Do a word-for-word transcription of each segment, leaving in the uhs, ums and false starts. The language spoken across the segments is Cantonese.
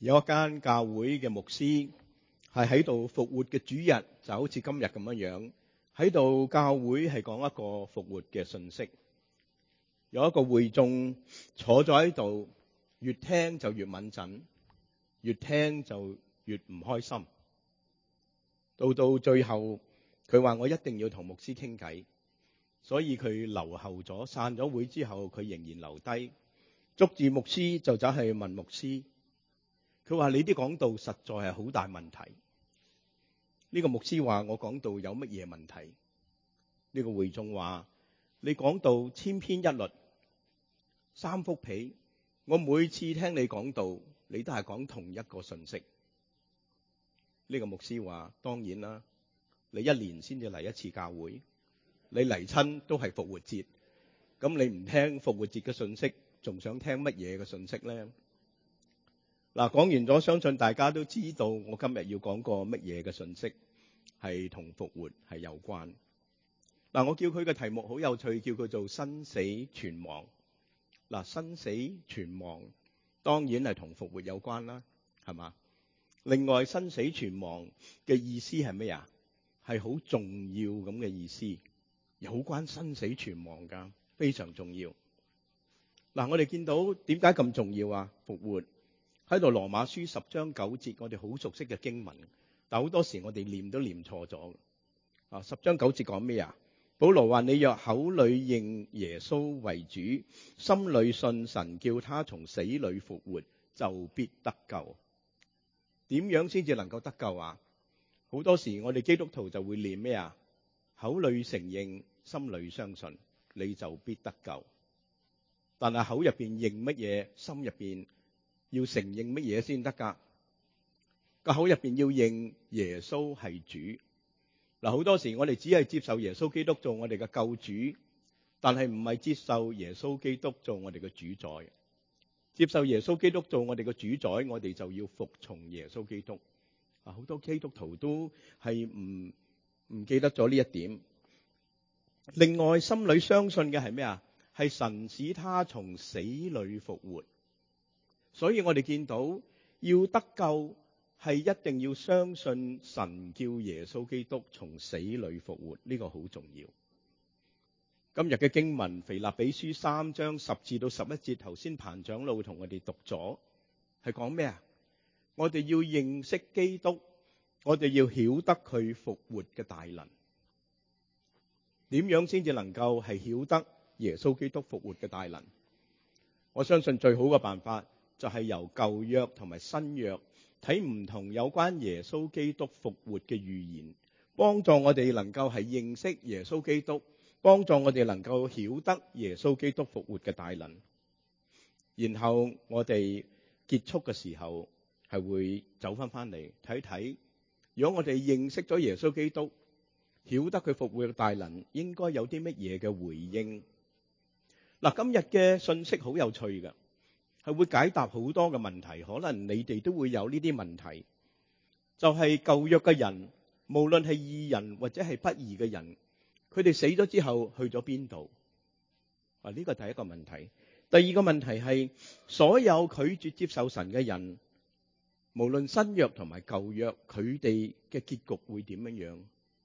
有一間教會嘅牧師係喺度復活嘅主日，就好似今日咁樣樣喺度教會係講一個復活嘅信息。有一個會眾坐咗喺度，越聽就越敏感，越聽就越唔開心。到到最後，佢話我一定要同牧師傾偈，所以佢留後咗。散咗會之後，佢仍然留低，捉住牧師就走去問牧師。佢話你啲講道實在係好大問題。呢個牧師話我講道有乜嘢問題？呢個會眾話你講道千篇一律，三幅被，我每次聽你講道，你都係講同一個信息。呢個牧師話當然啦，你一年先至嚟一次教會，你嚟親都係復活節，咁你唔聽復活節嘅信息，仲想聽乜嘢嘅信息呢？嗱，講完咗，相信大家都知道我今日要講個乜嘢嘅信息係同復活係有關。嗱，我叫佢嘅題目好有趣，叫佢做生死存亡。嗱，生死存亡當然係同復活有關啦，係嘛？另外，生死存亡嘅意思係咩啊？係好重要咁嘅意思，有關生死存亡㗎，非常重要。嗱，我哋見到點解咁重要啊？復活喺度羅馬書十章九節，我哋好熟悉嘅經文，但好多時我哋念都念錯咗。啊，十章九節講咩啊？保羅話：你若口裏認耶穌為主，心裏信神叫他從死裏復活，就必得救。點樣先至能夠得救啊？好多時我哋基督徒就會念咩啊？口裏承認，心裏相信，你就必得救。但係口入邊認乜嘢，心入邊要承認乜嘢先得㗎？個口入邊要認耶穌係主。嗱，好多時我哋只係接受耶穌基督做我哋嘅救主，但係唔係接受耶穌基督做我哋嘅主宰。接受耶穌基督做我哋嘅主宰，我哋就要服從耶穌基督。啊，好多基督徒都係唔唔記得咗呢一點。另外，心裏相信嘅係咩啊？係神使他從死裏復活。所以我哋見到要得救係一定要相信神叫耶穌基督從死裏復活，呢個好重要。今日嘅經文腓立比書三章十至到十一節，頭先彭長老同我哋讀咗，係講咩啊？我哋要認識基督，我哋要曉得佢復活嘅大能。點樣先至能夠係曉得耶穌基督復活嘅大能？我相信最好嘅辦法就係由舊約同埋新約睇唔同有關耶穌基督復活嘅預言，幫助我哋能夠係認識耶穌基督，幫助我哋能夠曉得耶穌基督復活嘅大能。然後我哋結束嘅時候係會走翻翻嚟睇睇，如果我哋認識咗耶穌基督，曉得佢復活嘅大能，應該有啲乜嘢嘅回應？嗱，今日嘅信息好有趣嘅，係會解答好多嘅問題。可能你哋都會有呢啲問題，就係舊約嘅人，無論係義人或者係不義嘅人，佢哋死咗之後去咗邊度？啊，呢個第一個問題。第二個問題係所有拒絕接受神嘅人，無論新約同埋舊約，佢哋嘅結局會點樣樣？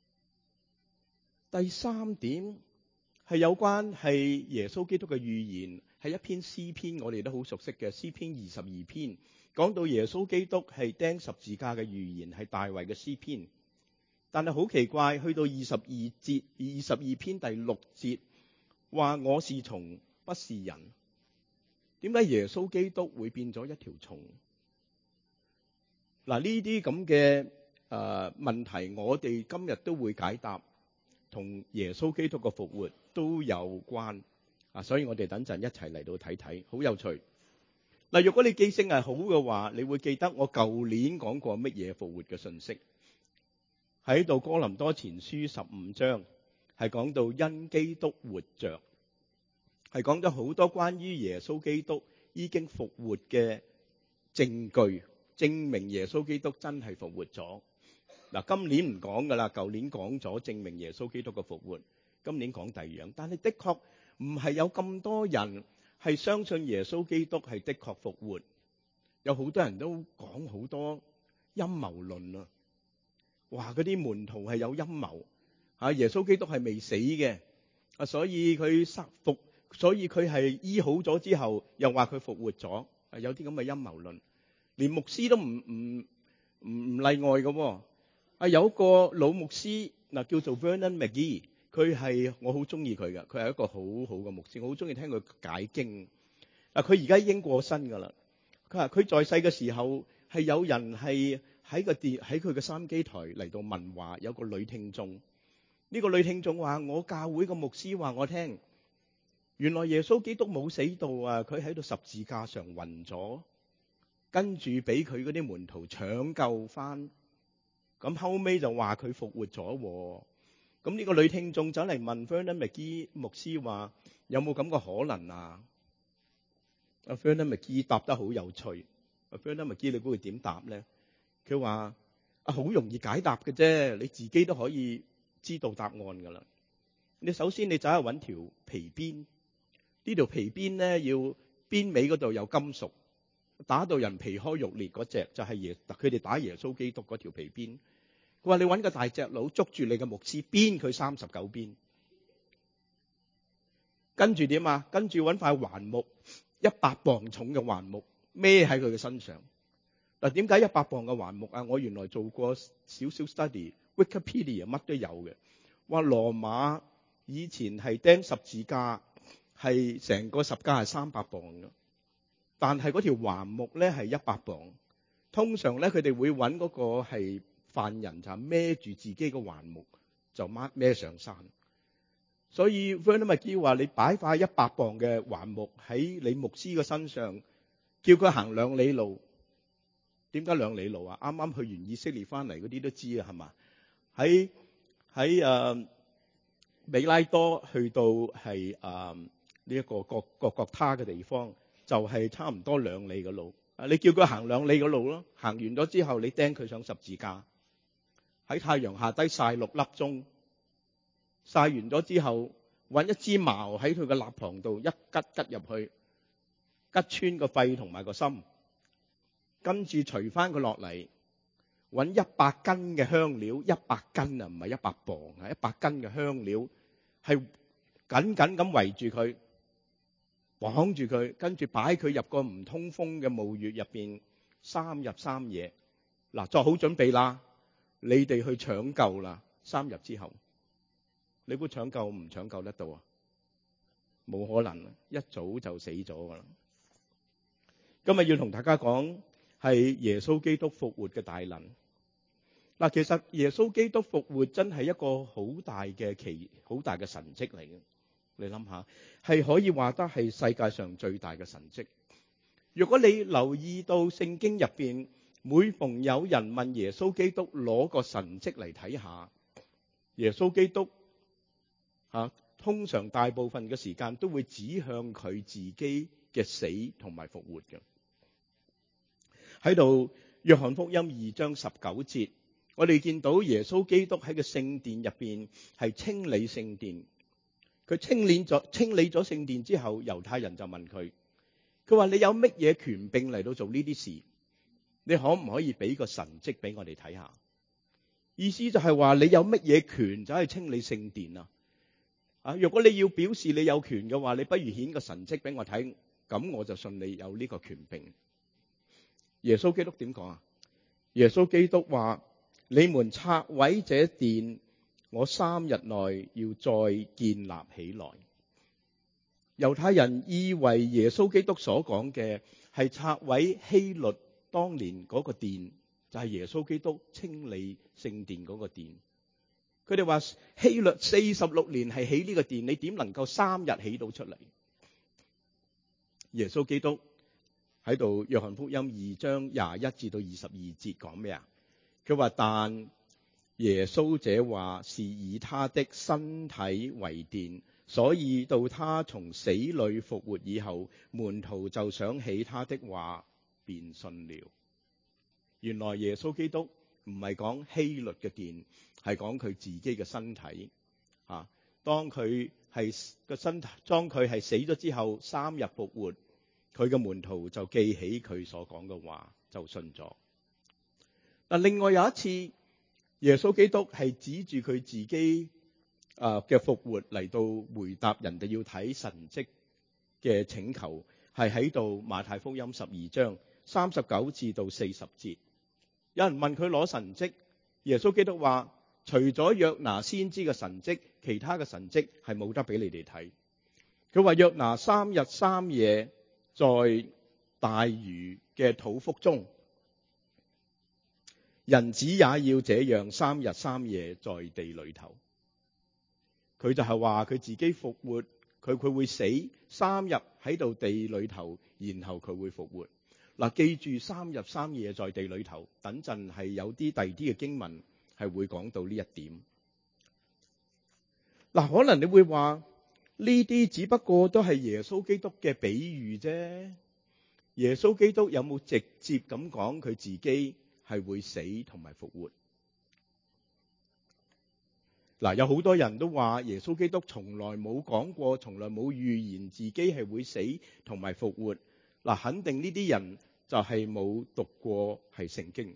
第三點係有關係耶穌基督嘅預言，係一篇詩篇，我哋都好熟悉嘅詩篇二十二篇，講到耶穌基督係釘十字架嘅預言，係大衛嘅詩篇。但係好奇怪，去到二十二節，二十二篇第六節話我是蟲不是人。點解耶穌基督會變咗一條蟲？嗱，呢啲咁嘅誒問題，我哋今日都會解答，同耶穌基督嘅復活都有關啊！所以我哋等陣一齊嚟到睇睇，好有趣。嗱，如果你記性係好嘅話，你會記得我舊年講過乜嘢復活嘅信息。喺度哥林多前書十五章係講到因基督活着，係講咗好多關於耶穌基督已經復活嘅證據，證明耶穌基督真係復活咗。嗱，今年唔講噶啦，舊年講咗證明耶穌基督嘅復活，今年講第二樣。但係的確唔係有咁多人係相信耶穌基督係的確復活， 有好多人都講好多陰謀論啊，話嗰啲門徒係有陰謀啊，耶穌基督係未死嘅啊，所以佢復，所以佢係醫好咗之後，又話佢復活咗啊，有啲咁嘅陰謀論，連牧師都唔唔唔唔例外嘅啊，有一個老牧師嗱叫做 Vernon McGee， 佢係我好中意佢嘅，佢係一個好好嘅牧師，我好中意聽佢解經啊，佢而家已經過身噶啦。佢話佢在世嘅時候係有人係喺個電喺佢嘅收音機台嚟到問話，有個女聽眾，呢個女聽眾話：我教會個牧師話我聽，原來耶穌基督冇死到啊，佢喺度十字架上暈咗，跟住俾佢嗰啲門徒搶救翻，咁後尾就話佢復活咗。咁呢個女聽眾走嚟問 Vernon McGee 牧師話：有冇咁嘅可能啊？阿 Vernon McGee 答得好有趣。阿 Vernon McGee 你估佢點答咧？佢話：啊，好容易解答嘅啫，你自己都可以知道答案噶啦。你首先你走去揾條皮鞭，呢條皮鞭咧要邊尾嗰度有金屬，打到人皮開肉裂嗰隻就係耶，佢哋打耶穌基督嗰條皮鞭。佢話你揾個大隻佬捉住你嘅牧師，鞭佢三十九鞭。跟住點啊？跟住揾塊橫木。一百磅重嘅橫木孭喺佢嘅身上。嗱，點解一百磅嘅橫木啊？我原來做過少少 study，Wikipedia 乜都有嘅。話羅馬以前係釘十字架，係成個十架係三百磅嘅，但係嗰條橫木咧係一百磅。通常咧佢哋會揾嗰個係犯人就孭住自己嘅橫木就掹孭上山。所以 Vernon McGee 話：你擺塊一百磅嘅橫木喺你牧師嘅身上，叫佢行兩里路。點解兩里路啊？啱啱去完以色列翻嚟嗰啲都知啊，係嘛？喺喺誒比拉多去到係誒呢一個各各各他嘅地方，就係、是、差唔多兩里嘅路。啊，你叫佢行兩里嘅路咯，行完咗之後，你釘佢上十字架，喺太陽下低曬六粒鐘。曬完咗之後，揾一支矛喺佢嘅肋旁度一吉吉入去，吉穿個肺同埋個心，跟住除翻佢落嚟，揾一百斤嘅香料，一百斤啊，唔係一百磅啊，一百斤嘅香料係緊緊咁圍住佢，綁住佢，跟住擺佢入個唔通風嘅墓穴入邊，三日三夜。嗱，作好準備啦，你哋去搶救啦，三日之後。你估搶救唔搶救得到啊？冇可能，一早就死咗噶啦。今日要同大家講係耶穌基督復活嘅大能。嗱，其實耶穌基督復活真係一個好大嘅奇，好大嘅神蹟嚟嘅。你諗下，係可以話得係世界上最大嘅神蹟。如果你留意到聖經入邊，每逢有人問耶穌基督攞個神蹟嚟睇下，耶穌基督啊，通常大部分嘅時間都會指向佢自己嘅死同埋復活嘅。喺度約翰福音二章十九節，我哋見到耶穌基督喺個聖殿入邊係清理聖殿。佢清理咗清理咗聖殿之後，猶太人就問佢，佢話：你有乜嘢權柄嚟到做呢啲事？你可唔可以俾個神蹟俾我哋睇下？意思就係話你有乜嘢權就去清理聖殿啊？啊！如果你要表示你有權嘅話，你不如顯個神蹟俾我睇，咁我就信你有呢個權柄。耶穌基督點講啊？耶穌基督話：你們拆毀這殿，我三日內要再建立起來。猶太人以為耶穌基督所講嘅係拆毀希律當年嗰個殿，就係耶穌基督清理聖殿嗰個殿。佢哋話希律四十六年係起呢個殿，你點能夠三日起到出嚟？耶穌基督喺度約翰福音二章廿一至到二十二節講咩啊？佢話：但耶穌這話是以他的身體為殿，所以到他從死裏復活以後，門徒就想起他的話，便信了。原來耶穌基督唔係講希律嘅殿，係講佢自己嘅身體。啊，當佢係個身體，當佢係死咗之後，三日復活， 佢嘅門徒就記起佢所講嘅話，就信咗。嗱，另外有一次，耶穌基督係指住佢自己啊嘅復活嚟到回答人哋要睇神蹟嘅請求，係喺度馬太福音十二章三十九至到四十節。有人問佢攞神蹟，耶穌基督話：除咗約拿先知嘅神蹟，其他嘅神蹟係冇得俾你哋睇。佢話約拿三日三夜在大魚嘅肚腹中，人子也要這樣三日三夜在地裏頭。佢就係話佢自己復活，佢佢會死三日喺度地裏頭，然後佢會復活。嗱，記住三日三夜在地裏頭，等陣係有啲第二啲嘅經文係會講到呢一點。嗱，可能你會話呢啲只不過都係耶穌基督嘅比喻啫。耶穌基督有冇直接咁講佢自己係會死同埋復活？嗱，有好多人都話耶穌基督從來冇講過，從來冇預言自己係會死同埋復活。嗱，肯定呢啲人就係冇讀過係聖經。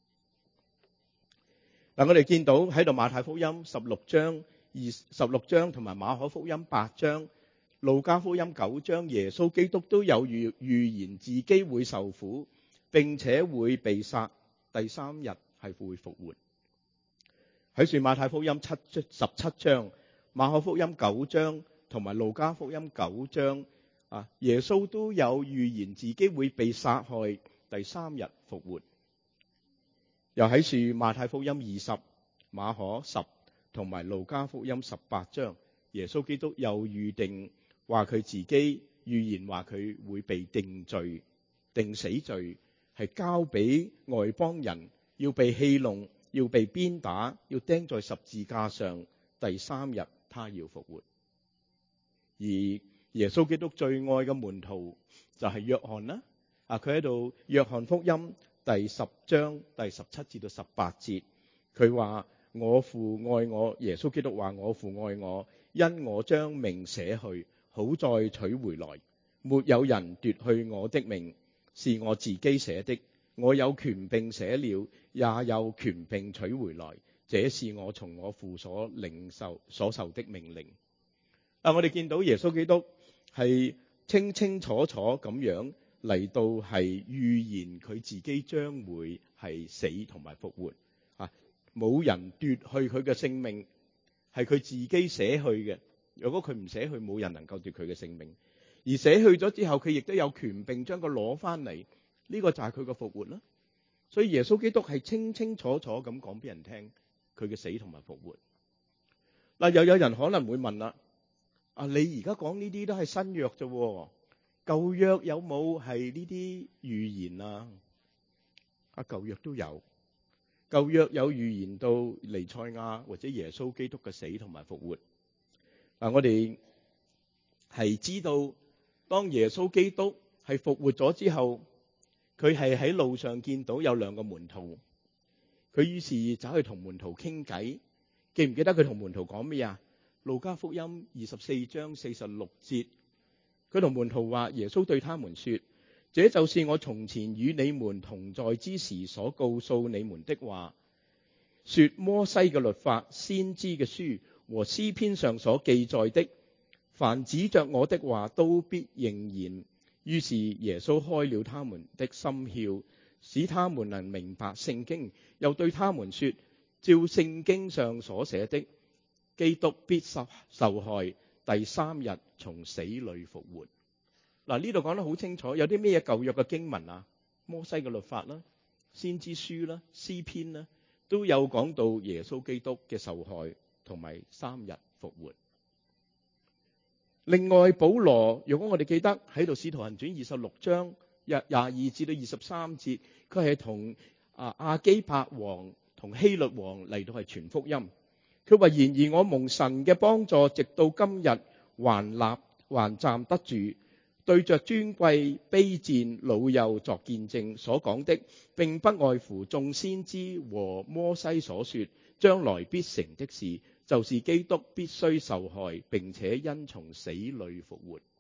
嗱，我哋見到喺度馬太福音十六章二十六章同埋馬可福音八章、路加福音九章，耶穌基督都有預預言自己會受苦，並且會被殺，第三日係會復活。喺算馬太福音七十七章、馬可福音九章同埋路加福音九章啊，耶穌都有預言自己會被殺害，第三日復活。又喺算馬太福音二十、馬可十同埋路加福音十八章，耶穌基督又預定話佢自己預言話佢會被定罪、定死罪，係交俾外邦人，要被戲弄，要被鞭打，要釘在十字架上，第三日他要復活。而耶穌基督最愛嘅門徒就係約翰啦，啊，佢喺度約翰福音第十章第十七至到十八節，佢話我父愛我，耶穌基督話我父愛我，因我將命捨去，好再取回來，沒有人奪去我的命，是我自己捨的。我有權柄捨了，也有權柄取回來，這是我從我父所領受所受的命令。啊，我哋見到耶穌基督係清清楚楚咁樣嚟到係預言佢自己將會係死同埋復活。啊，冇人奪去佢嘅性命，係佢自己捨去嘅。如果佢唔捨去，冇人能夠奪佢嘅性命。而捨去咗之後，佢亦都有權柄將佢攞翻嚟。呢個就係佢嘅復活啦。所以耶穌基督係清清楚楚咁講俾人聽佢嘅死同埋復活。嗱，又有人可能會問啦，啊，你而家講呢啲都係新約啫，舊約有冇係呢啲預言啊？啊，舊約都有，舊約有預言到彌賽亞或者耶穌基督嘅死同埋復活。嗱，我哋係知道當耶穌基督係復活咗之後，佢係喺路上見到有兩個門徒，佢於是走去同門徒傾偈。記唔記得佢同門徒講咩啊？路加福音二十四章四十六節，佢同門徒話，耶穌對他們說，這就是我從前與你們同在之時所告訴你們的話，說摩西嘅律法、先知嘅書和詩篇上所記載的，凡指着我的話都必應驗。於是耶穌開了他們的心竅，使他們能明白聖經，又對他們說，照聖經上所寫的，基督必受受害，第三日從死裏復活。嗱，呢度講得好清楚，有啲咩舊約嘅經文啊？摩西嘅律法啦、先知書啦、詩篇啦，都有講到耶穌基督嘅受害同埋三日復活。另外，保羅，如果我哋記得喺度《使徒行傳》二十六章廿廿二至到二十三節，佢係同啊亞基帕王同希律王嚟到係傳福音。佢話：然而我蒙神嘅幫助，直到今日還立還站得住，對着尊貴卑賤老幼作見證，所講的並不外乎眾先知和摩西所說將來必成的事，就是基督必須受害，並且因從死裏復活。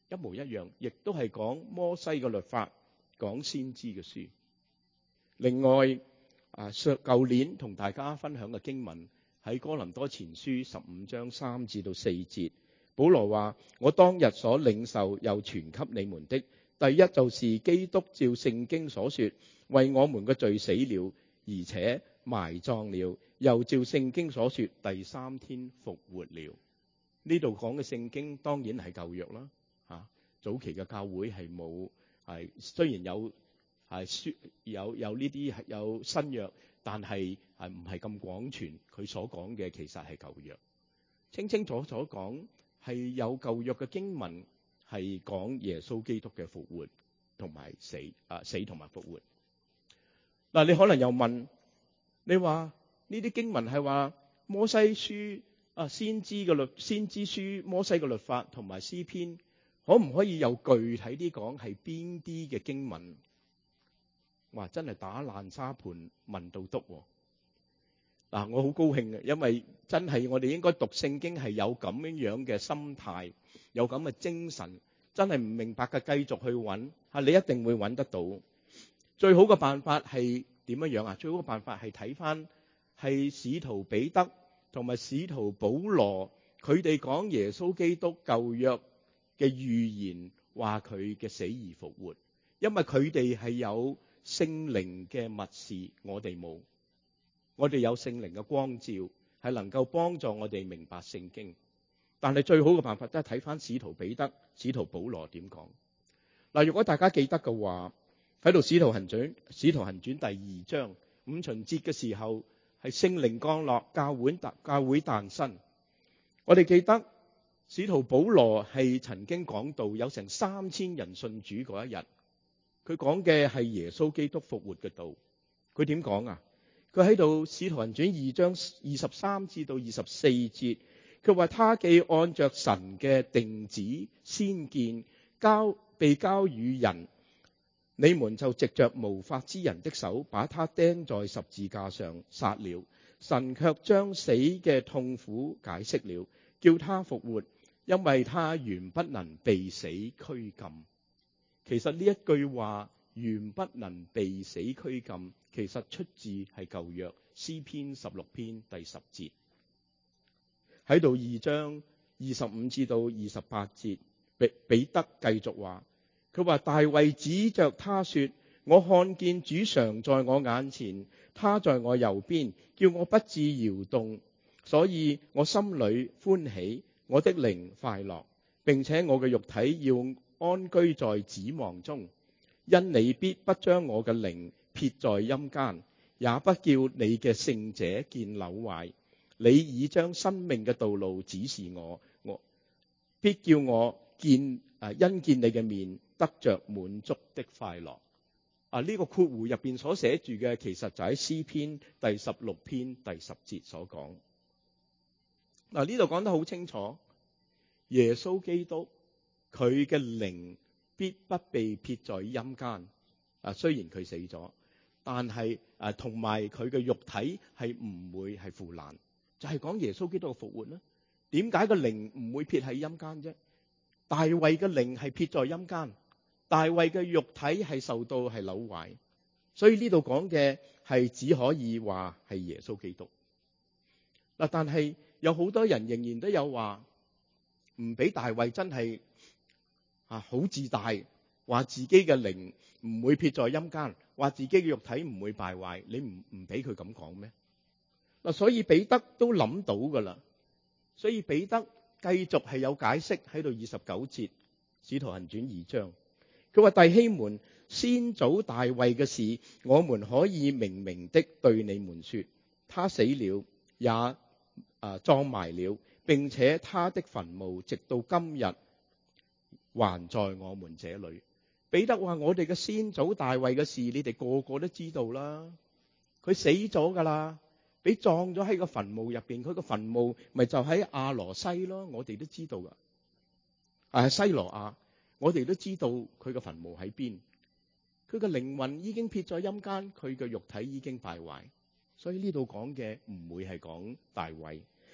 一模一樣，亦都係講摩西嘅律法，講先知嘅書。另外啊，上舊年同大家分享嘅經文喺哥林多前書十五章三至到四節，保羅話：我當日所領受又傳給你們的，第一就是基督照聖經所說，為我們嘅罪死了，而且埋葬了，又照聖經所說，第三天復活了。呢度講嘅聖經當然係舊約啦，嚇早期嘅教會係冇係雖然有係書有有呢啲係有新約，但係係唔係咁廣傳。佢所講嘅其實係舊約，清清楚楚講係有舊約嘅經文係講耶穌基督嘅復活同埋死啊死同埋復活。嗱，你可能又問，你話呢啲經文係話摩西書啊先知嘅律先知書摩西嘅律法同埋詩篇，可唔可以又具體啲講係邊啲嘅經文？哇！真係打爛沙盤問到篤喎。嗱，我好高興嘅，因為真係我哋應該讀聖經係有咁樣樣嘅心態，有咁嘅精神。真係唔明白嘅繼續去揾嚇，你一定會揾得到。最好嘅辦法係點樣樣啊？最好嘅辦法係睇翻係使徒彼得同埋使徒保羅佢哋講耶穌基督舊約嘅預言，話佢嘅死而復活，因為佢哋係有聖靈嘅默示，我哋冇。我哋有聖靈嘅光照，係能夠幫助我哋明白聖經。但係最好嘅辦法都係睇翻使徒彼得、使徒保羅點講。嗱，如果大家記得嘅話，喺度使徒行傳、使徒行傳第二章五旬節嘅時候，係聖靈降落，教會教會誕生。我哋記得使徒保羅係曾經講到有成三千人信主嗰一日，佢講嘅係耶穌基督復活嘅道。佢點講啊？佢喺度使徒行傳二章二十三至到二十四節。佢話：他既按着神嘅定旨先見交被交與人，你們就藉着無法之人的手把他釘在十字架上殺了。神卻將死嘅痛苦解釋了，叫他復活，因為他原不能被死拘禁。其實呢一句話原不能被死拘禁，其實出自係舊約詩篇十六篇第十節。喺度二章二十五至到二十八節，彼彼得繼續話，佢話大衛指着他說：我看見主常在我眼前，他在我右邊，叫我不致搖動，所以我心裏歡喜，我的靈快樂，並且我嘅肉體要安居在指望中，因你必不將我嘅靈撇在陰間，也不叫你嘅聖者見朽壞。你已將生命嘅道路指示我，我必叫我見啊，因見你嘅面得着滿足的快樂。啊，呢、這個括弧入邊所寫住嘅，其實就喺詩篇第十六篇第十節所講。嗱，呢度講得好清楚，耶穌基督佢嘅靈必不被撇在陰間。啊，雖然佢死咗，但係啊，同埋佢嘅肉體係唔會係腐爛。就係講耶穌基督嘅復活啦。點解個靈唔會撇喺陰間啫？大衛嘅靈係撇在陰間，大衛嘅肉體係受到係朽壞，所以呢度講嘅係只可以話係耶穌基督。嗱，但係有好多人仍然都有話唔俾大衛真係啊好自大，話自己嘅靈唔會撇在陰間，話自己嘅肉體唔會敗壞。你唔唔俾佢咁講咩？嗱，所以彼得都諗到噶啦，所以彼得繼續係有解釋喺度二十九節，使徒行傳二章，佢話弟兄們，先祖大衛嘅事，我們可以明明的對你們說，他死了，也啊葬埋了，並且他的墳墓直到今日還在我們這裏。彼得話：我哋嘅先祖大衛嘅事，你哋個個都知道啦，佢死咗噶啦。俾葬咗喺個墳墓入邊，佢個墳墓咪就喺亞羅西咯，我哋都知道噶。啊，西羅亞，我哋都知道佢個墳墓喺邊。佢個靈魂已經撇在陰間，佢嘅肉體已經敗壞，所以呢度講嘅唔會係講大衛。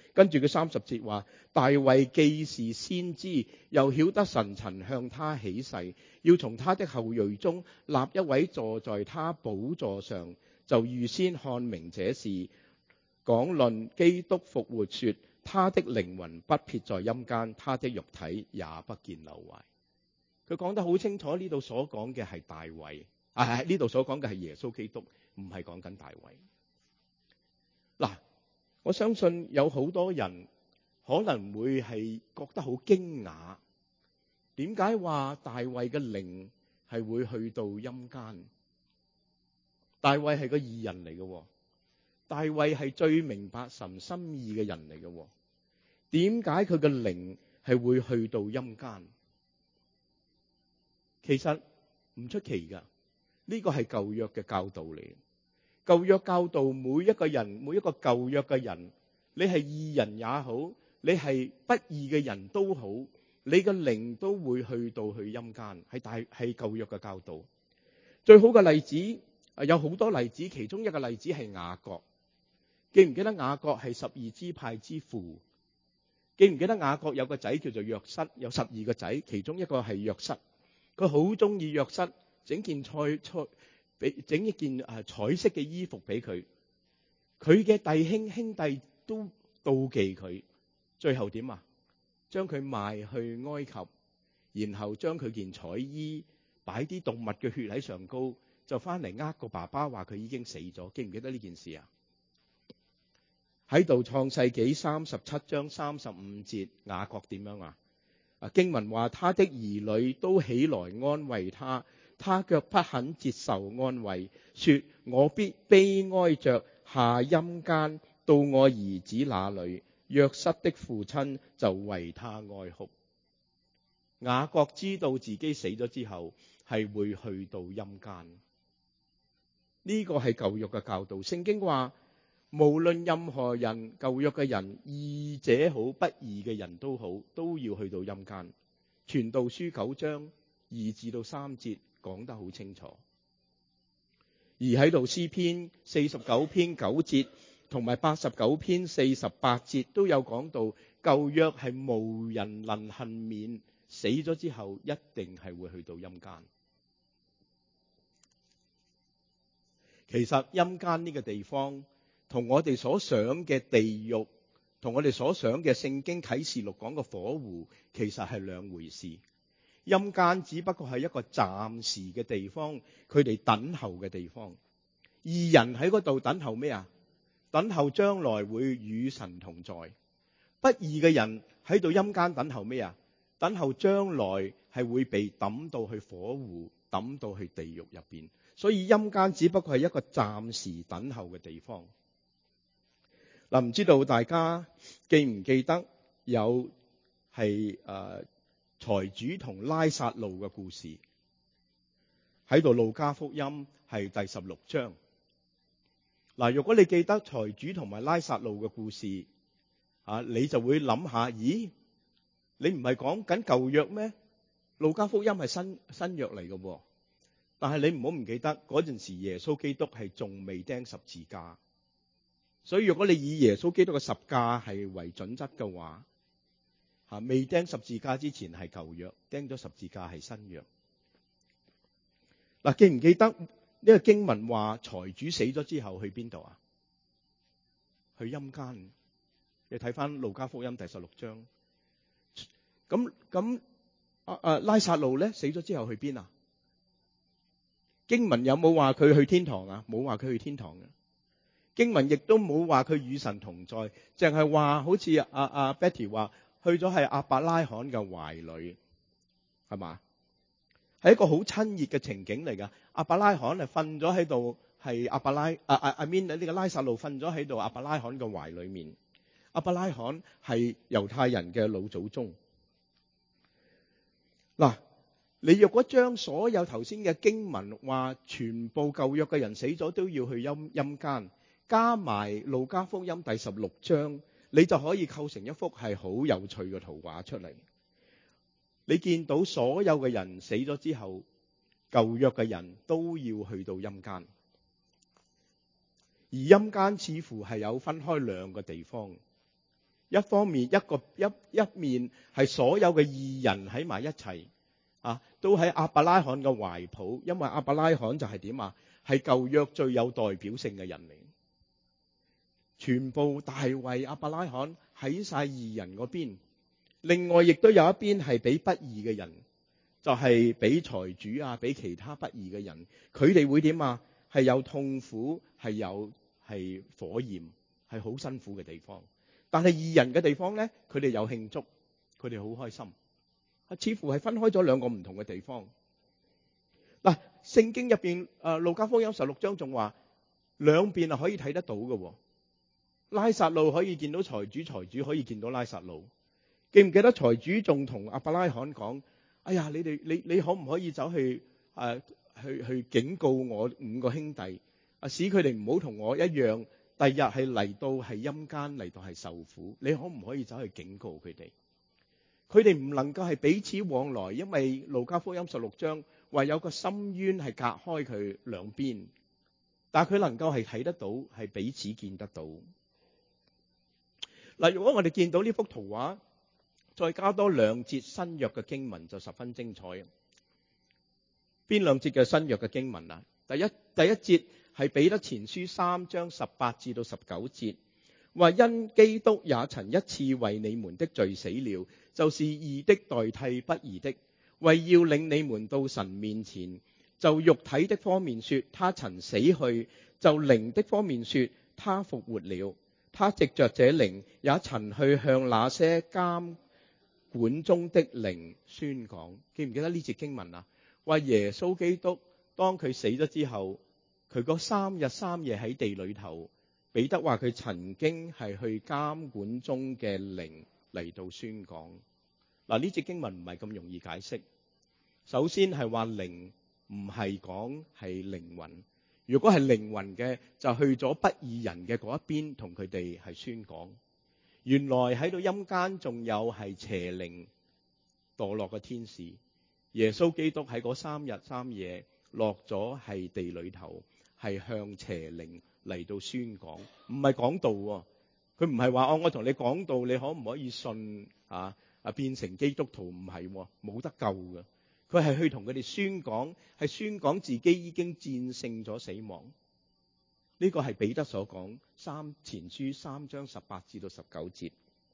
跟住佢三十節話，大衛既是先知，又曉得神曾向他起誓，要從他的後裔中立一位坐在他寶座上，就預先看明這事，講論基督復活，說他的靈魂不撇在陰間，他的肉體也不見朽壞。佢講得好清楚，呢度所講嘅係大衛，啊，呢度所講嘅係耶穌基督，唔係講緊大衛。嗱，我相信有好多人可能會係覺得好驚訝，點解話大衛嘅靈係會去到陰間？大衛係個義人嚟嘅，大衛係最明白神心意嘅人嚟嘅，點解佢嘅靈係會去到陰間？其實唔出奇噶，呢個係舊約嘅教導嚟。舊約教導每一個人，每一個舊約嘅人，你係義人也好，你係不義嘅人都好，你嘅靈都會去到去陰間，係大係舊約嘅教導。最好嘅例子有好多例子，其中一個例子係雅各。記唔記得雅各係十二支派之父？記唔記得雅各有個仔叫做約瑟，有十二個仔，其中一個係約瑟。佢好中意約瑟，整件菜菜。俾整一件啊彩色嘅衣服俾佢，佢嘅弟兄兄弟都妒忌佢，最後點啊？將佢賣去埃及，然後將佢件彩衣擺啲動物嘅血喺上高，就翻嚟呃個爸爸話佢已經死咗。記唔記得呢件事啊？喺度創世紀三十七章三十五節，雅各點樣啊？啊經文話，他的兒女都起來安慰他。他卻不肯接受安慰，說我必悲哀着下陰間到我兒子那裏。約瑟的父親就為他哀哭。雅各知道自己死咗之後係會去到陰間，呢個係舊約嘅教導。聖經話無論任何人，舊約嘅人，義者好不義嘅人都好，都要去到陰間。傳道書九章二至到三節講得好清楚。而喺度詩篇四十九篇九節同埋八十九篇四十八節都有講到，舊約係無人能幸免，死咗之後一定係會去到陰間。其實陰間呢個地方同我哋所想嘅地獄，同我哋所想嘅聖經啟示錄講嘅火湖，其實係兩回事。陰間只不過係一個暫時嘅地方，佢哋等候嘅地方。義人喺嗰度等候咩啊？等候將來會與神同在。不義嘅人喺度陰間等候咩啊？等候將來係會被抌到去火湖，抌到去地獄入邊。所以陰間只不過係一個暫時等候嘅地方。嗱，唔知道大家記唔記得有係誒財主同拉撒路嘅故事，喺度路加福音係第十六章。嗱，如果你記得財主同埋拉撒路嘅故事，啊，你就會諗下，咦，你唔係講緊舊約咩？路加福音係新新約嚟嘅喎。但係你唔好唔記得嗰陣時耶穌基督係仲未釘十字架，所以如果你以耶穌基督嘅十架係為準則嘅話，吓，未釘十字架之前係舊約，釘咗十字架係新約。嗱，記唔記得呢個經文話財主死咗之後去邊度啊？去陰間。你睇翻路加福音第十六章。咁咁啊啊拉撒路咧死咗之後去邊啊？經文有冇話佢去天堂啊？冇話佢去天堂嘅。經文亦都冇話佢與神同在，淨係話好似阿阿 Betty 話去咗係亞伯拉罕嘅懷裏，係嘛？係一個好親熱嘅情景嚟噶。亞伯拉罕係瞓咗喺度，係亞伯拉啊啊阿 Min 呢個拉撒路瞓咗喺度，亞伯拉罕嘅懷裏面。亞伯拉罕係猶太人嘅老祖宗。嗱。你若果將所有頭先嘅經文話全部舊約嘅人死咗都要去陰陰間，加埋路加福音第十六章，你就可以構成一幅係好有趣嘅圖畫出嚟。你見到所有嘅人死咗之後，舊約嘅人都要去到陰間，而陰間似乎係有分開兩個地方， 一方面一個一一面係所有嘅義人喺埋一齊啊，都喺亞伯拉罕嘅懷抱，因為亞伯拉罕就係點啊？係舊約最有代表性嘅人嚟，全部大衛、亞伯拉罕喺晒義人嗰邊。另外亦都有一邊係俾不義嘅人，就係俾財主啊，俾其他不義嘅人，佢哋會點啊？係有痛苦，係有係火焰，係好辛苦嘅地方。但係義人嘅地方咧，佢哋有慶祝，佢哋好開心。啊，似乎係分開咗兩個唔同嘅地方。嗱，聖經入邊誒路加福音十六章仲話兩邊係可以睇得到嘅。拉撒路可以見到財主，財主可以見到拉撒路。記唔記得財主仲同亞伯拉罕講：哎呀，你哋你你可唔可以走去誒、啊、去去警告我五個兄弟，啊使佢哋唔好同我一樣，第日係嚟到係陰間，嚟到係受苦。你可唔可以走去警告佢哋？佢哋唔能夠係彼此往來，因為路加福音十六章話有個深淵係隔開佢兩邊，但係佢能夠係睇得到，係彼此見得到。嗱，如果我哋見到呢幅圖畫，再加多兩節新約嘅經文就十分精彩。邊兩節嘅新約嘅經文啊？第一第一節係彼得前書三章十八至到十九節，話因基督也曾一次為你們的罪死了，就是義的代替不義的，為要領你們到神面前。就肉體的方面說，他曾死去；就靈的方面說，他復活了。他藉着這靈也曾去向那些監管中的靈宣講。記唔記得呢節經文啊？話耶穌基督當佢死咗之後，佢嗰三日三夜喺地裏頭，彼得話佢曾經係去監管中嘅靈嚟到宣講。嗱，呢節經文唔係咁容易解釋。首先係話靈唔係講係靈魂，如果係靈魂嘅，就去咗不義人嘅嗰一邊同佢哋係宣講。原來喺度陰間仲有係邪靈墮落嘅天使，耶穌基督喺嗰三日三夜落咗係地裏頭，係向邪靈嚟到宣講，唔係講道喎。佢唔係話哦，我同你講道，你可唔可以信啊？啊，變成基督徒唔係喎，冇得救嘅。佢係去同佢哋宣講，係宣講自己已經戰勝咗死亡。呢個係彼得所講，三前書三章十八至到十九節。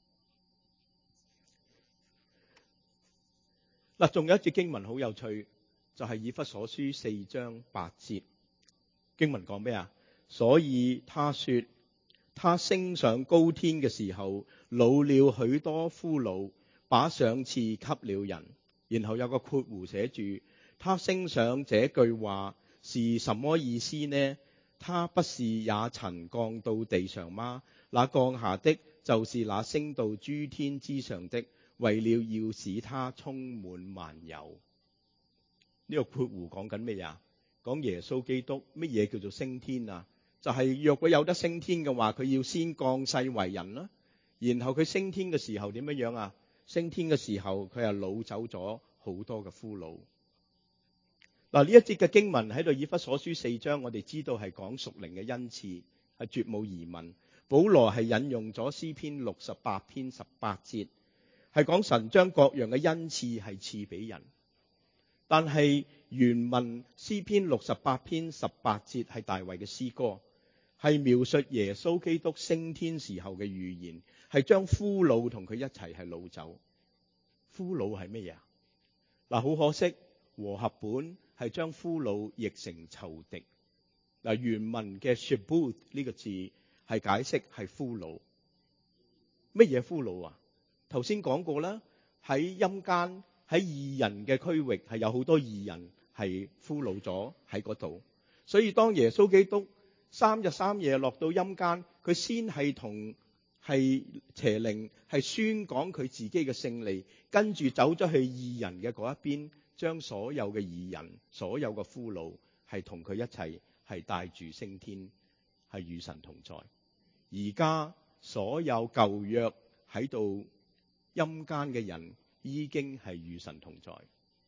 嗱，仲有一節經文好有趣，就係以弗所書四章八節。經文講咩啊？所以他說，他升上高天嘅時候，擄了許多俘虜，把賞賜給了人。然後有個括弧寫住，他升上這句話是什麼意思呢？他不是也曾降到地上嗎？那降下的就是那升到諸天之上的，為了要使他充滿萬有。呢個括弧講緊咩呀？講耶穌基督。乜嘢叫做升天啊？就係若果有得升天嘅話，佢要先降世為人啦。然後佢升天嘅時候點樣樣啊？升天嘅時候佢係擄走咗好多嘅俘虜。嗱，呢一節嘅經文喺度以弗所書四章，我哋知道係講屬靈嘅恩賜，係絕無疑問。保羅係引用咗詩篇六十八篇十八節，係講神將各樣嘅恩賜係賜俾人。但係原文詩篇六十八篇十八節係大衛嘅詩歌，係描述耶穌基督升天時候嘅預言，係將俘虜同佢一齊係擄走。俘虜係咩嘢啊？嗱，好可惜，和合本係將俘虜譯成仇敵。嗱，原文嘅 shabut 呢個字係解釋係俘虜。乜嘢俘虜啊？頭先講過啦，喺陰間喺義人嘅區域係有好多義人係俘虜咗喺嗰度。所以當耶穌基督三日三夜落到陰間，佢先係同係邪靈係宣講佢自己嘅勝利，跟住走咗去義人嘅嗰一邊，將所有嘅義人、所有嘅俘虜係同佢一齊係帶住升天，係與神同在。而家所有舊約喺度陰間嘅人已經係與神同在。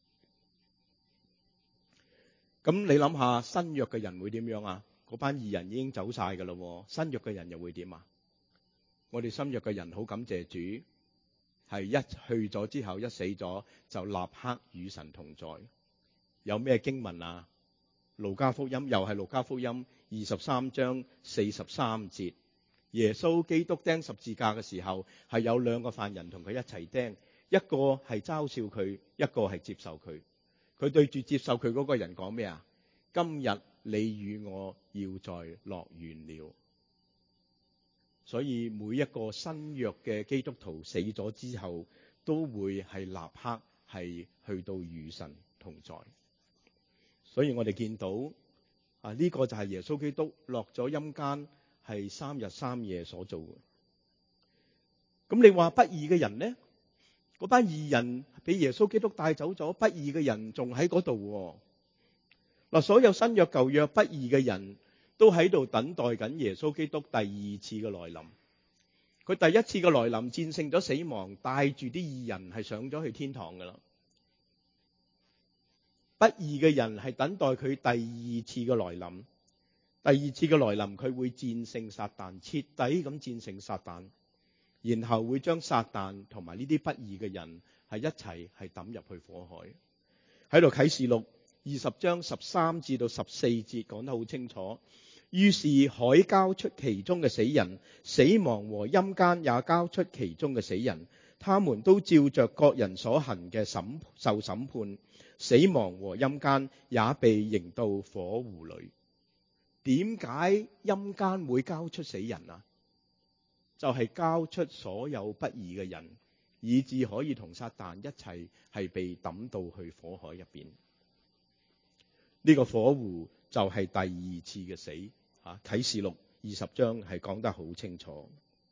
咁你諗下新約嘅人會點樣啊？嗰班義人已經走晒㗎啦，新約嘅人又會點啊？ 我哋新約嘅人好感謝主，係一去咗之後，一死咗就立刻與神同在。有咩經文啊？路加福音，又係路加福音二十三章四十三節，耶穌基督釘十字架嘅時候，係有兩個犯人同佢一齊釘，一個係嘲笑佢，一個係接受佢。佢對住接受佢嗰個人講咩啊？今日你與我要在樂園了。所以每一個新約嘅基督徒死咗之後，都會係立刻係去到與神同在。所以我哋見到啊，呢個就係耶穌基督落咗陰間係三日三夜所做嘅。咁你話不義嘅人呢？嗰班義人俾耶穌基督帶走咗，不義嘅人仲喺嗰度。嗱，所有新約舊約不義嘅人都喺度等待緊耶穌基督第二次嘅來臨。佢第一次嘅來臨戰勝咗死亡，帶住啲義人係上咗去天堂噶啦。不義嘅人係等待佢第二次嘅來臨。第二次嘅來臨，佢會戰勝撒旦，徹底咁戰勝撒旦，然後會將撒旦同埋呢啲不義嘅人係一齊係抌入去火海。喺度啟示錄二十章十三至到十四節講得好清楚。於是海交出其中嘅死人，死亡和陰間也交出其中嘅死人，他們都照着各人所行嘅審受審判。死亡和陰間也被扔到火湖裏。點解陰間會交出死人啊？就係交出所有不義嘅人，以致可以同撒旦一齊係被抌到去火海入邊。呢個火湖就係第二次嘅死。啊，啟示錄二十章係講得好清楚。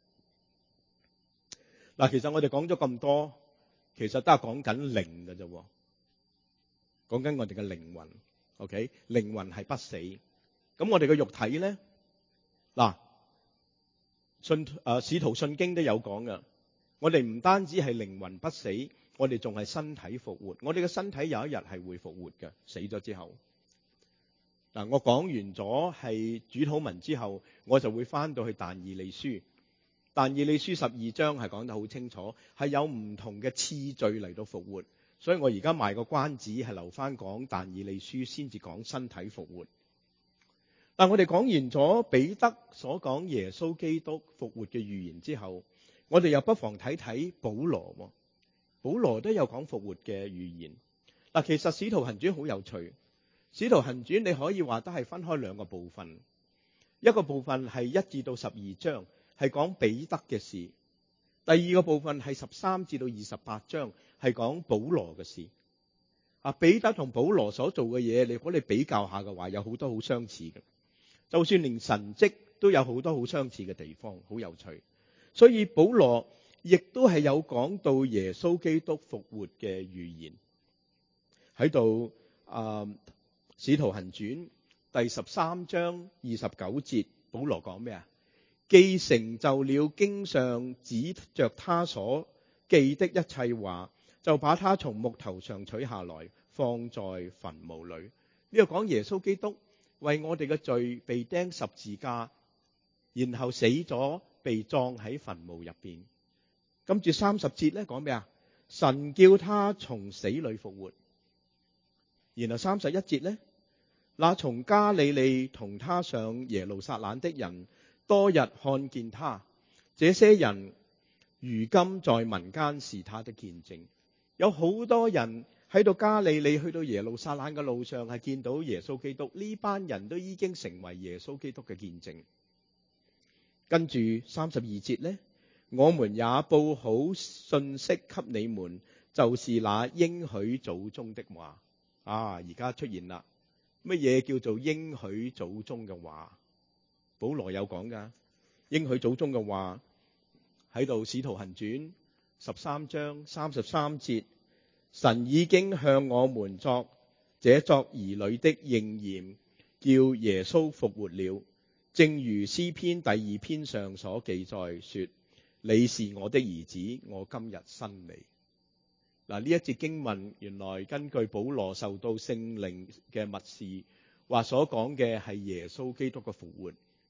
嗱，其實我哋講咗咁多，其實都係講緊靈嘅啫，講緊我哋嘅靈魂。OK， 靈魂係不死。咁我哋嘅肉體咧，嗱，信誒使徒信經都有講㗎。我哋唔單止係靈魂不死，我哋仲係身體復活。我哋嘅身體有一日係會復活嘅，死咗之後。嗱，我講完咗係主禱文之後，我就會翻到去但以理書。但以理書十二章係講得好清楚，係有唔同嘅次序嚟到復活。所以我而家賣個關子，係留翻講但以理書先至講身體復活。但我哋講完咗彼得所講耶穌基督復活嘅預言之後，我哋又不妨睇睇保羅。保羅都有講復活嘅預言。嗱，其實使徒行傳好有趣。使徒行傳你可以話都係分開兩個部分，一個部分係一至到十二章係講彼得嘅事，第二個部分係十三至到二十八章係講保羅嘅事。啊，彼得同保羅所做嘅嘢，如果你比較下嘅話，有好多好相似嘅，就算連神蹟都有好多好相似嘅地方，好有趣。所以保羅亦都係有講到耶穌基督復活嘅預言喺度。啊，使徒行傳第十三章二十九節，保羅講咩啊？既成就了經上指着他所記的一切話，就把他從木頭上取下來，放在墳墓裏。呢個講耶穌基督為我哋嘅罪被釘十字架，然後死咗，被葬喺墳墓入邊。跟住三十節咧講咩啊？神叫他從死裏復活。然後三十一節咧，那從加利利同他上耶路撒冷的人，多日看見他，這些人如今在民間是他的見證。有好多人喺到加利利去到耶路撒冷嘅路上係見到耶穌基督，呢班人都已經成為耶穌基督嘅見證。跟住三十二節呢，我們也報好信息給你們，就是那應許祖宗的話。啊，而家出現啦，乜嘢叫做應許祖宗嘅話？保羅有講噶，應許祖宗嘅話喺度。使徒行傳十三章三十三節，神已經向我們作這作兒女的應驗，叫耶穌復活了，正如詩篇第二篇上所記載說，你是我的兒子，我今日生你。嗱，呢一節經文原來根據保羅受到聖靈嘅默示，話所講嘅係耶穌基督嘅復活，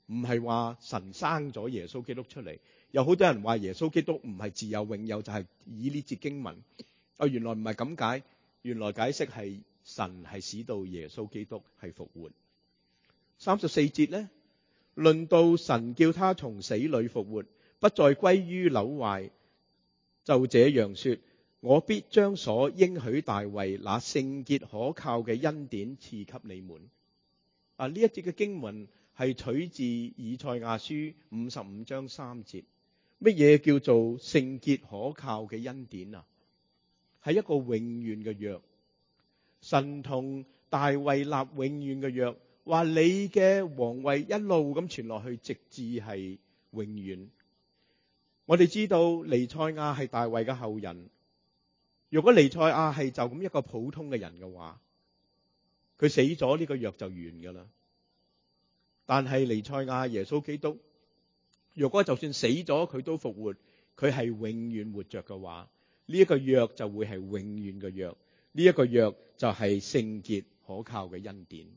唔係話神生咗耶穌基督出嚟。有好多人話耶穌基督唔係自有永有，就係以呢節經文。啊，原來唔係咁解，原來解釋係神係使到耶穌基督係復活。三十四節呢，論到神叫他從死裏復活，不再歸於朽壞，就這樣說：我必將所應許大衛那聖潔可靠嘅恩典賜給你們。啊，呢一節嘅經文係取自以賽亞書五十五章三節。乜嘢叫做聖潔可靠嘅恩典啊？係一個永遠嘅約。神同大衛立永遠嘅約，話你嘅皇位一路咁傳落去，直至係永遠。我哋知道彌賽亞係大衛嘅後人。如果彌賽亞係就咁一個普通嘅人嘅話，佢死咗呢個約就完噶啦。但係彌賽亞耶穌基督，如果就算死咗佢都復活，佢係永遠活着嘅話，呢一個約就會係永遠嘅約。呢一個約就係聖潔可靠嘅恩典。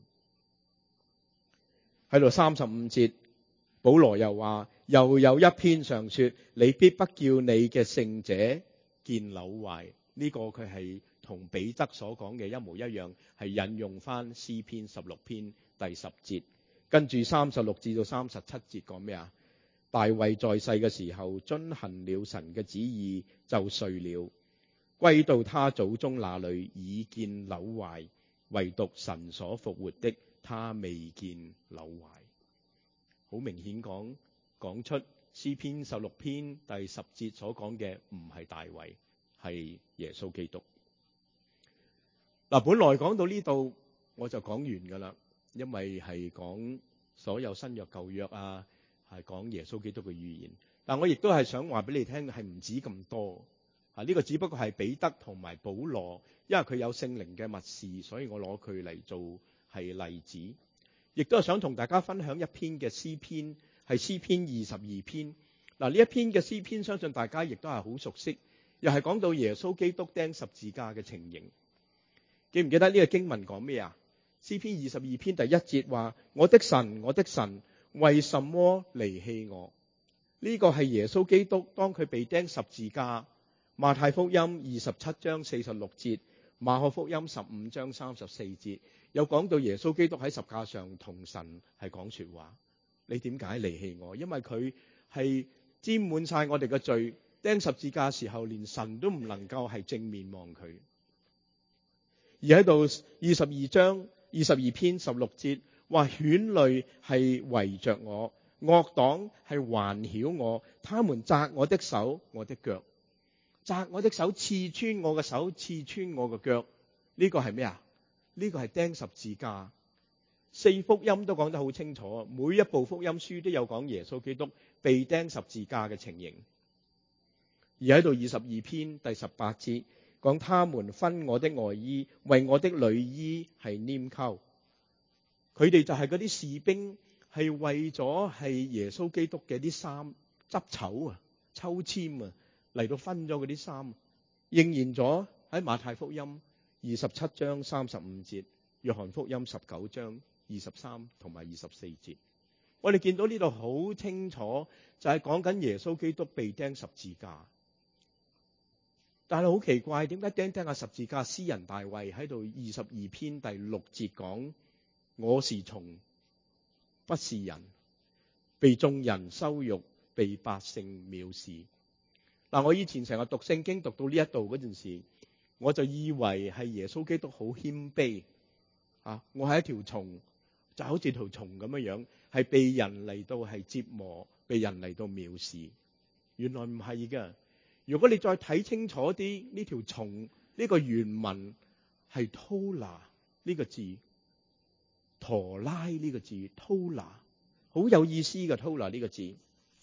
喺度三十五節，保羅又話，又有一篇上說，你必不叫你嘅聖者見朽壞。呢個佢係同彼得所講嘅一模一樣，係引用翻詩篇十六篇第十節。跟住三十六至到三十七節講咩啊？大衛在世嘅時候遵行了神嘅旨意，就睡了，歸到他祖宗那裏，已見朽壞，唯獨神所復活的，他未見朽壞。好明顯講講出詩篇十六篇第十節所講嘅唔係大衛，係耶穌基督。嗱，本來講到呢度我就講完噶啦，因為係講所有新約舊約啊，係講耶穌基督嘅預言。但我亦都係想話俾你聽，係唔止咁多啊！呢個只不過係彼得同埋保羅，因為佢有聖靈嘅默示，所以我攞佢嚟做係例子。亦都係想同大家分享一篇嘅詩篇，係詩篇二十二篇。嗱，呢一篇嘅詩篇，相信大家亦都係好熟悉，又係講到耶穌基督釘十字架嘅情形。記唔記得呢個經文講咩啊？詩篇二十二篇第一節話：我的神，我的神，為什麼離棄我？呢個係耶穌基督當佢被釘十字架。馬太福音二十七章四十六節，馬可福音十五章三十四節，有講到耶穌基督喺十架上同神係講說話。你點解離棄我？因為佢係沾滿晒我哋嘅罪，釘十字架時候連神都唔能夠係正面望佢。而喺度二十二章二十二篇十六節話，犬類係圍着我，惡黨係環繞我，他們扎我的手，我的腳，扎我的手，刺穿我嘅手，刺穿我嘅腳。呢個係咩啊？呢個係釘十字架。四福音都講得好清楚，每一部福音書都有講耶穌基督被釘十字架嘅情形。而喺度二十二篇第十八節講，他們分我的外衣，為我的裏衣係拈鬮。佢哋就係嗰啲士兵，係為咗係耶穌基督嘅啲衫執籌啊、抽籤啊嚟到分咗嗰啲衫，應驗咗喺馬太福音二十七章三十五節、約翰福音十九章二十三同埋二十四節。我哋見到呢度好清楚，就係講緊耶穌基督被釘十字架。但係好奇怪，點解釘釘下十字架？詩人大衛喺度二十二篇第六節講：我是蟲，不是人，被眾人羞辱，被百姓藐視。嗱，我以前成日讀聖經讀到呢一度嗰陣時，我就以為係耶穌基督好謙卑啊！我係一條蟲，就好似條蟲咁樣樣，係被人嚟到係折磨，被人嚟到藐視。原來唔係㗎。如果你再睇清楚啲，呢條蟲呢個原文係 Tola 呢個字，陀拉呢個字 Tola， 好有意思嘅 Tola 呢個字。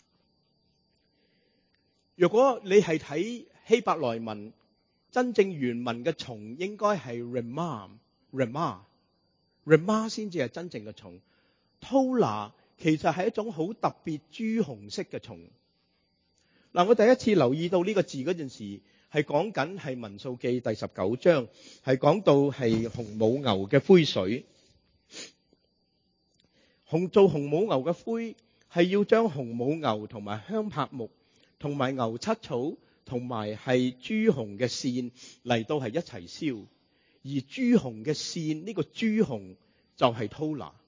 如果你係睇希伯來文，真正原文嘅蟲應該係 Remah Remah Remah 先至係真正嘅蟲。Tola 其實係一種好特別朱紅色嘅蟲。嗱，我第一次留意到呢個字嗰陣時，係講緊係民數記第十九章，係講到係紅母牛嘅灰水。 紅做紅母牛嘅灰係要將紅母牛同埋香柏木同埋牛膝草同埋係朱紅嘅線嚟到係一齊燒，而朱紅嘅線呢個朱紅就係토라。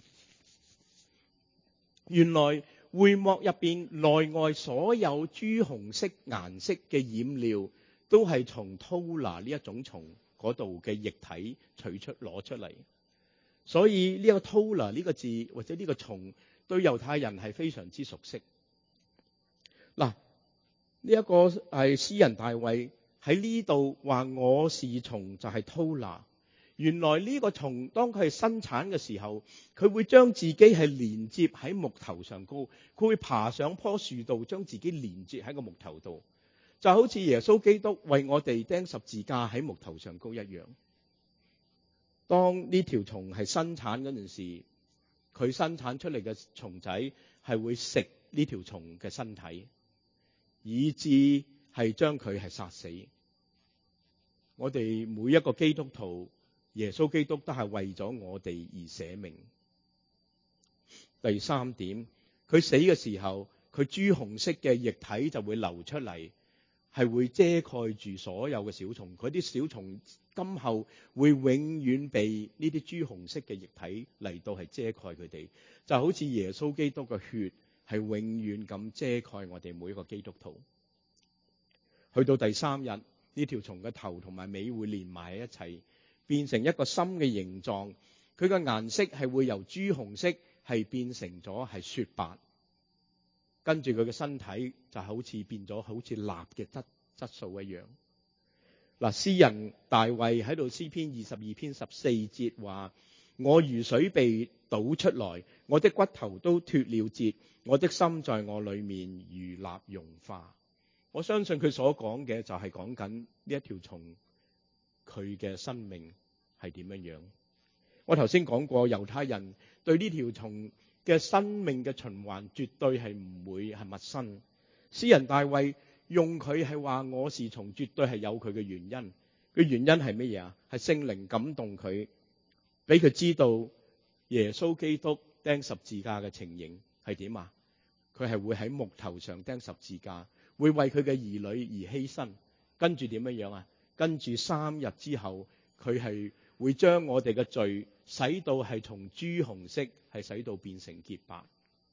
原來會幕入邊內外所有朱紅色顏色嘅染料都係從토라呢一種蟲嗰度嘅液體取出攞出嚟，所以呢個토라呢個字或者呢個蟲對猶太人係非常之熟悉。嗱，呢一個係詩人大衛喺呢度話我是蟲就係토라。原來呢個蟲當佢係生產嘅時候，佢會將自己係連接喺木頭上高，佢會爬上棵樹度將自己連接喺個木頭度，就好似耶穌基督為我哋釘十字架喺木頭上高一樣。當呢條蟲係生產嗰陣時，佢生產出嚟嘅蟲仔係會食呢條蟲嘅身體，以致係將佢係殺死。我哋每一個基督徒，耶穌基督都係為咗我哋而捨命。第三點，佢死嘅時候，佢朱紅色嘅液體就會流出嚟，係會遮蓋住所有嘅小蟲。佢啲小蟲今後會永遠被呢啲朱紅色嘅液體嚟到係遮蓋佢哋，就好似耶穌基督嘅血係永遠咁遮蓋我哋每一個基督徒。去到第三日，呢條蟲嘅頭同埋尾會連埋喺一齊，變成一個心嘅形狀，佢嘅顏色係會由朱紅色係變成咗係雪白，跟住佢嘅身體就好似變咗好似蠟嘅質質素一樣。嗱，詩人大衛喺度詩篇二十二篇十四節話：我如水被倒出來，我的骨頭都脫了節，我的心在我裏面如蠟融化。我相信佢所講嘅就係講緊呢一條蟲佢嘅生命係點樣樣。我頭先講過，猶太人對呢條蟲嘅生命嘅循環絕對係唔會係陌生。詩人大衛用佢係話我是蟲，絕對係有佢嘅原因。佢原因係乜嘢啊？係聖靈感動佢，俾佢知道耶穌基督釘十字架嘅情形係點啊？佢係會喺木頭上釘十字架，會為佢嘅兒女而犧牲，跟住點樣樣啊？跟住三日之後，佢係會將我哋嘅罪使到係從朱紅色係使到變成潔白。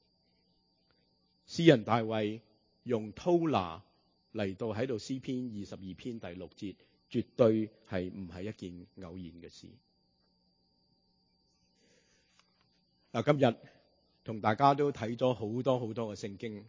詩人大衛用토라嚟到喺度詩篇二十二篇第六節，絕對係唔係一件偶然嘅事。嗱，今日同大家都睇咗好多好多嘅聖經，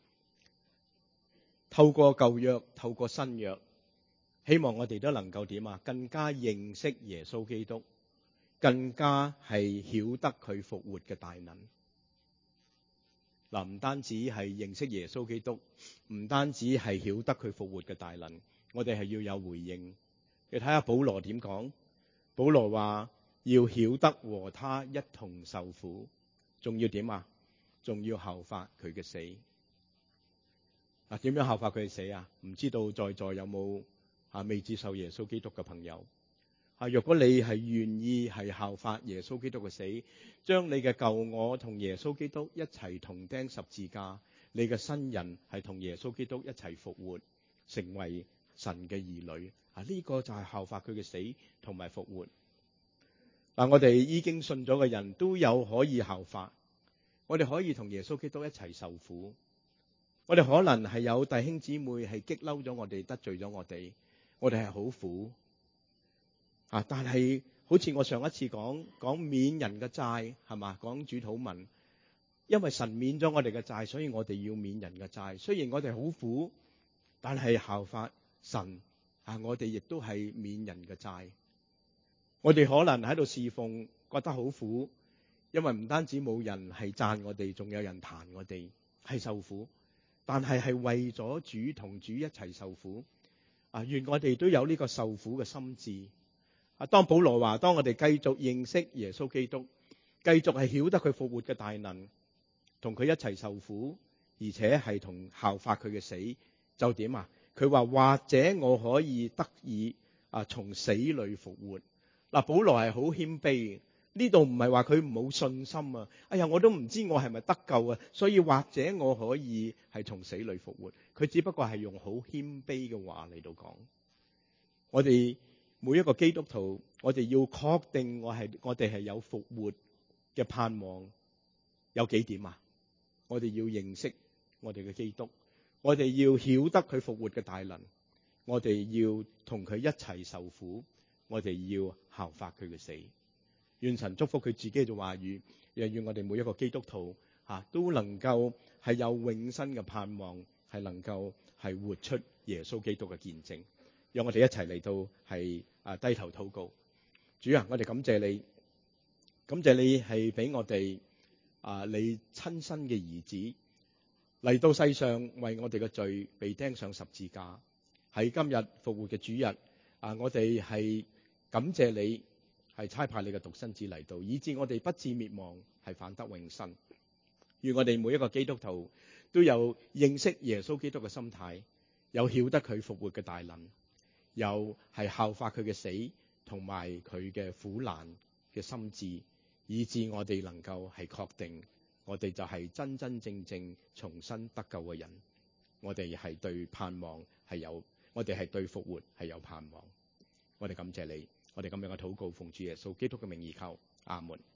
透過舊約，透過新約，希望我哋都能夠點啊？更加認識耶穌基督，更加係曉得佢復活嘅大能。嗱，唔單止係認識耶穌基督，唔單止係曉得佢復活嘅大能，我哋係要有回應。你睇下保羅點講？保羅話要曉得和他一同受苦，仲要點啊？仲要效法佢嘅死。嗱，點樣效法佢嘅死啊？唔知道在座有冇啊未接受耶穌基督嘅朋友？啊，若果你係願意係效法耶穌基督嘅死，將你嘅舊我同耶穌基督一齊同釘十字架，你嘅新人係同耶穌基督一齊復活，成為神嘅兒女。啊，呢個就係效法佢嘅死同埋復活。嗱，我哋已經信咗嘅人都有可以效法，我哋可以同耶穌基督一齊受苦。我哋可能係有弟兄姊妹係激嬲咗我哋，得罪咗我哋，我哋係好苦啊！但係好似我上一次講講免人嘅債係嘛，講主禱文，因為神免咗我哋嘅債，所以我哋要免人嘅債。雖然我哋好苦，但係效法神啊，我哋亦都係免人嘅債。我哋可能喺度侍奉，覺得好苦，因為唔單止冇人係讚我哋，仲有人彈我哋，係受苦。但係係為咗主同主一齊受苦啊！願我哋都有呢個受苦嘅心志啊！當保羅話，當我哋繼續認識耶穌基督，繼續係曉得佢復活嘅大能，同佢一齊受苦，而且係同效法佢嘅死，就點啊？佢話或者我可以得以啊從死裏復活。嗱，保羅係好謙卑。 呢度唔係話佢冇信心啊！哎呀，我都唔知我係咪得救啊，所以或者我可以係從死裏復活。佢只不過係用好謙卑嘅話嚟到講。我哋每一個基督徒，我哋要確定我係我哋係有復活嘅盼望，有幾點啊？我哋要認識我哋嘅基督，我哋要曉得佢復活嘅大能，我哋要同佢一齊受苦，我哋要效法佢嘅死。願神祝福佢自己嘅話語，又願我哋每一個基督徒吓都能夠係有永生嘅盼望，係能夠係活出耶穌基督嘅見證。讓我哋一齊嚟到係啊低頭禱告。主啊，我哋感謝你，感謝你係俾我哋啊你親生嘅兒子嚟到世上，為我哋嘅罪被釘上十字架。喺今日復活嘅主日啊，我哋係感謝你。係差派你嘅獨生子嚟到，以致我哋不致滅亡，係反得永生。願我哋每一個基督徒都有認識耶穌基督嘅心態，有曉得佢復活嘅大能，有係效法佢嘅死同埋佢嘅苦難嘅心志，以致我哋能夠係確定，我哋就係真真正正重新得救嘅人。我哋係對盼望係有，我哋係對復活係有盼望。我哋感謝你。我哋咁樣嘅禱告，奉主耶穌基督嘅名義求，阿門。